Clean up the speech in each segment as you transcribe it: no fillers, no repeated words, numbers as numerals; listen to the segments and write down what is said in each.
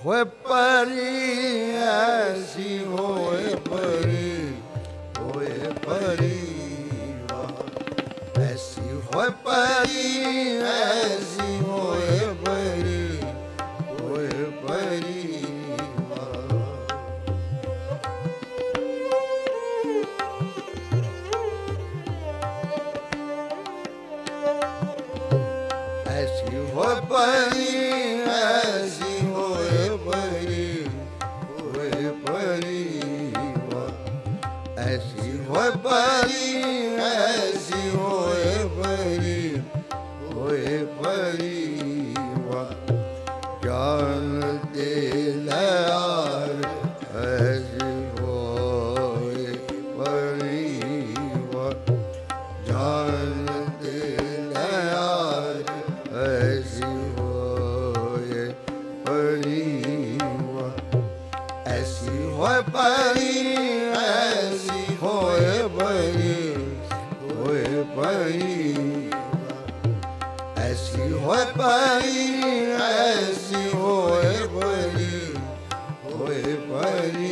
होए परी ऐसी होए परी ऐसी होए परी ऐसी होए परी ऐसी होए परी ऐसी होए परी ऐसी होए परी ऐसी होए परी जान दे यार ऐसी होए परी जान दे यार ऐसी होए परी ऐसी होए परी ऐसी होए परी ऐसी होए परी ऐसी होए परी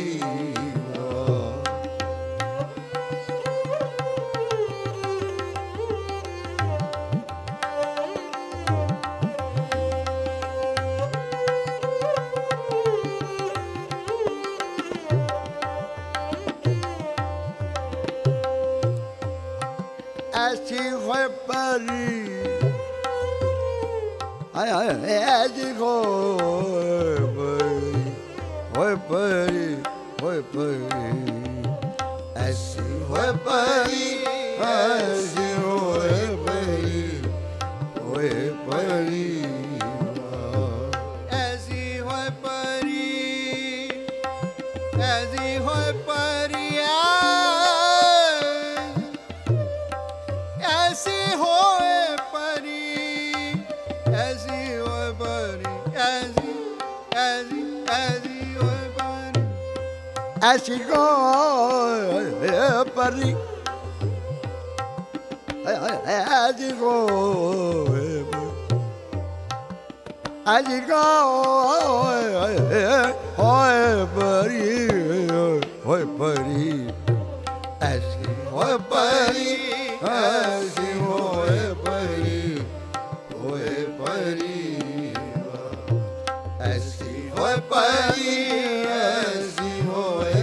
ऐसी होए परी ऐसी होए परी ऐसी होए परी ऐसी होए परी ऐसी होए परी ऐसी होए परी ऐसी होए परी ऐसी होए परी ऐसी होए परी ऐसी होए परी ऐसी होए ऐसी होए परी ऐसी होए परी ऐसी होए परी ऐसी होए परी ऐसी होए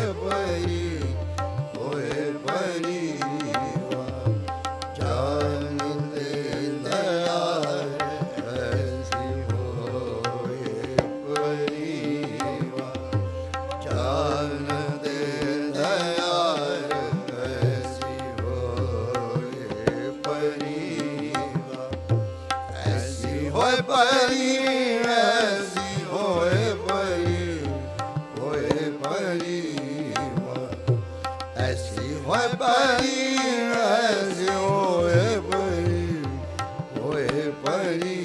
परी जान दे यार ऐसी होए परी जान दे यार ऐसी होए परी ऐसी होए परी ऐसी होए परी ऐसी होए परी ऐसी होए परी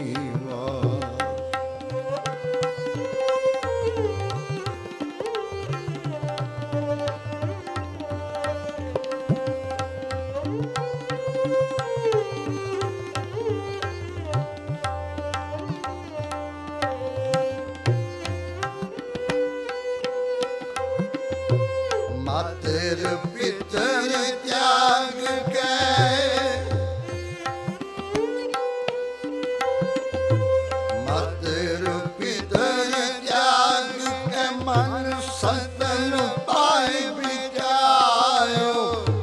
मातर पितर त्याग के मातर पितर त्याग के मन सतन पाए बिजायो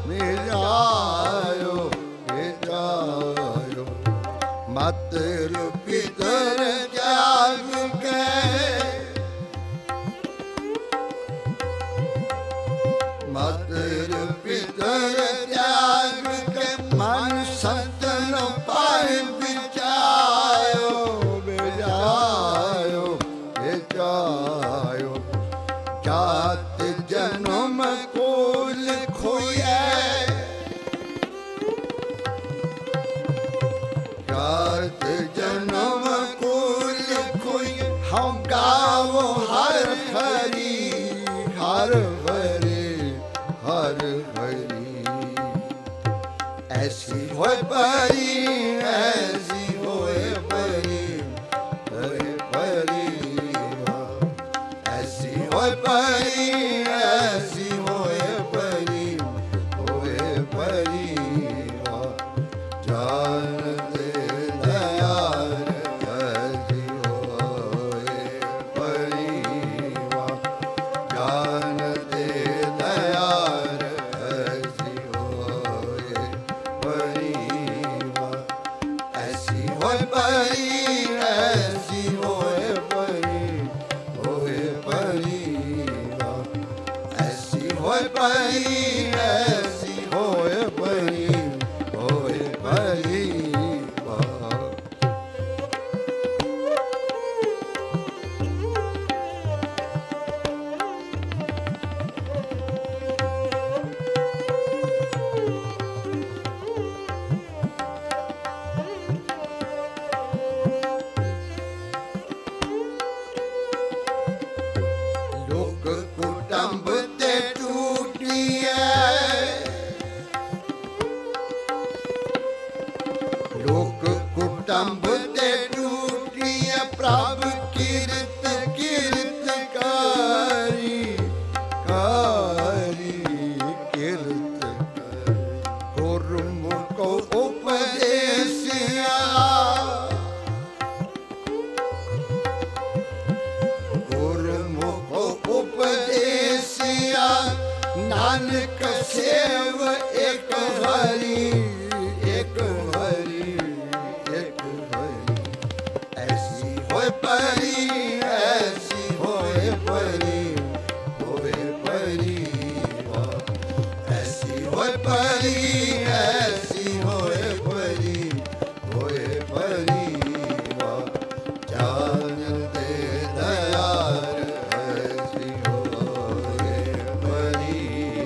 मातर पितर त्याग के मातर पितर त्याग के मन सतन पाए बिजायो जात जन्म कुल खोए जात जन्म कुल खोए हम गाओ हर हरी ऐसी होए परी ऐसी होए परी होए परी ऐसी होए परी ऐसी होए परी ऐसी होए परी लोक कुटुंब ते टूटिया प्रभ कीर्त कारी कीर्त गुरुमुख को उपदेशिया नानक सेव एक हरि ऐसी होए परी ऐसी होए परी ऐसी होए परी ऐसी होए परी जान दे दयार ऐसी होए परी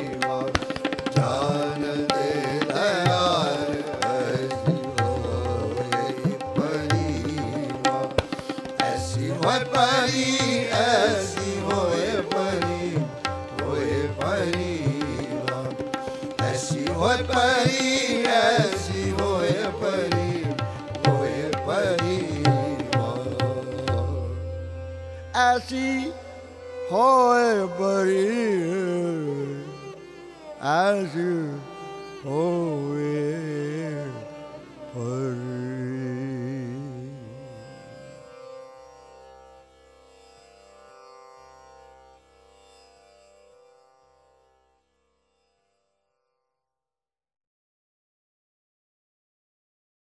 जान दे दयार ऐसी होए परी ऐसी होए परी ऐसी होए परी ऐसी होए परी ऐसी होए परी ऐसी होए परी ऐसी होए